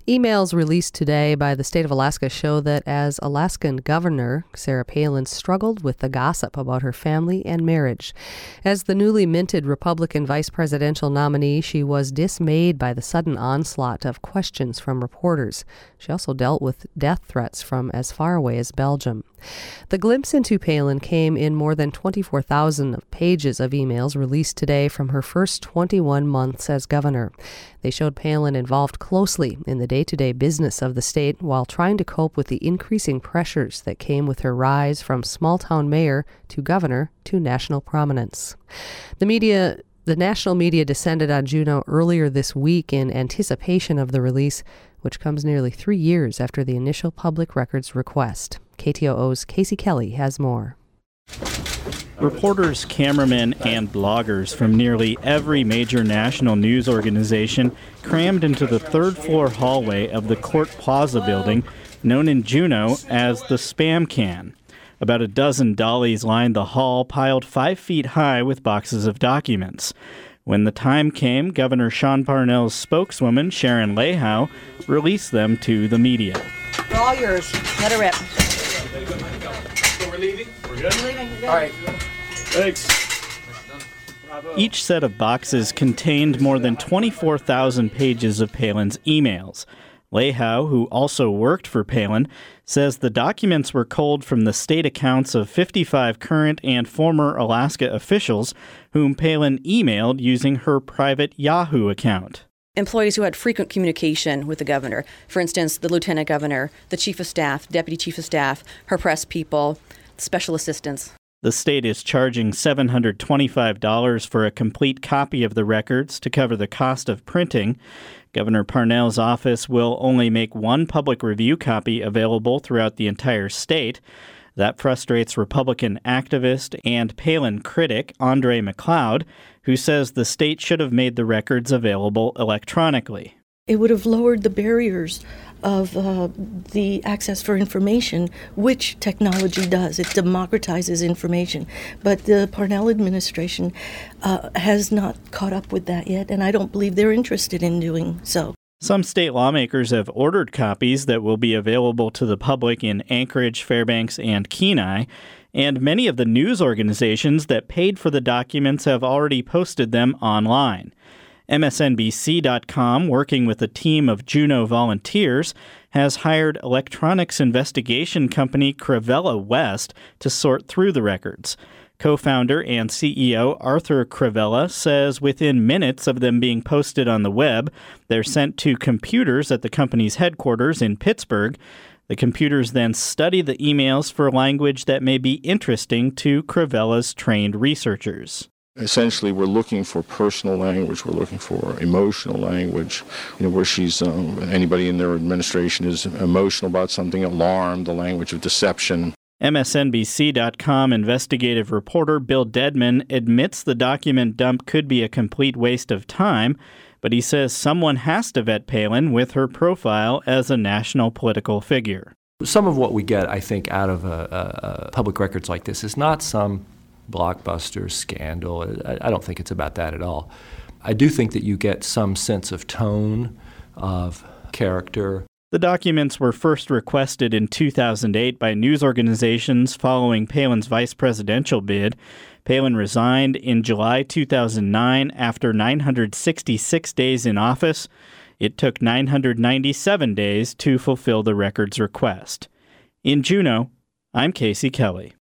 Emails released today by the state of Alaska show that as Alaskan governor, Sarah Palin struggled with the gossip about her family and marriage. As the newly minted Republican vice presidential nominee, she was dismayed by the sudden onslaught of questions from reporters. She also dealt with death threats from as far away as Belgium. The glimpse into Palin came in more than 24,000 pages of emails released today from her first 21 months as governor. They showed Palin involved closely in the day-to-day business of the state while trying to cope with the increasing pressures that came with her rise from small-town mayor to governor to national prominence. The national media descended on Juneau earlier this week in anticipation of the release, which comes nearly 3 years after the initial public records request. KTOO's Casey Kelly has more. Reporters, cameramen, and bloggers from nearly every major national news organization crammed into the third-floor hallway of the Court Plaza building, known in Juneau as the Spam Can. About a dozen dollies lined the hall, piled 5 feet high with boxes of documents. When the time came, Governor Sean Parnell's spokeswoman, Sharon Lehow, released them to the media. They're all yours. Let her rip. So we're leaving? We're good? We're leaving. You're good. All right. Thanks. Each set of boxes contained more than 24,000 pages of Palin's emails. Lehow, who also worked for Palin, says the documents were culled from the state accounts of 55 current and former Alaska officials whom Palin emailed using her private Yahoo account. Employees who had frequent communication with the governor. For instance, the lieutenant governor, the chief of staff, deputy chief of staff, her press people, special assistants. The state is charging $725 for a complete copy of the records to cover the cost of printing. Governor Parnell's office will only make one public review copy available throughout the entire state. That frustrates Republican activist and Palin critic Andre McLeod, who says the state should have made the records available electronically. It would have lowered the barriers of the access for information, which technology does. It democratizes information. But the Parnell administration has not caught up with that yet, and I don't believe they're interested in doing so. Some state lawmakers have ordered copies that will be available to the public in Anchorage, Fairbanks, and Kenai, and many of the news organizations that paid for the documents have already posted them online. MSNBC.com, working with a team of Juneau volunteers, has hired electronics investigation company Crivella West to sort through the records. Co-founder and CEO Arthur Crivella says within minutes of them being posted on the web, they're sent to computers at the company's headquarters in Pittsburgh. The computers then study the emails for language that may be interesting to Crivella's trained researchers. Essentially, we're looking for personal language. We're looking for emotional language, where she's, anybody in their administration is emotional about something, alarmed, the language of deception. MSNBC.com investigative reporter Bill Dedman admits the document dump could be a complete waste of time, but he says someone has to vet Palin with her profile as a national political figure. Some of what we get, I think, out of public records like this is not some blockbuster scandal. I don't think it's about that at all. I do think that you get some sense of tone, of character. The documents were first requested in 2008 by news organizations following Palin's vice presidential bid. Palin resigned in July 2009 after 966 days in office. It took 997 days to fulfill the records request. In Juneau, I'm Casey Kelly.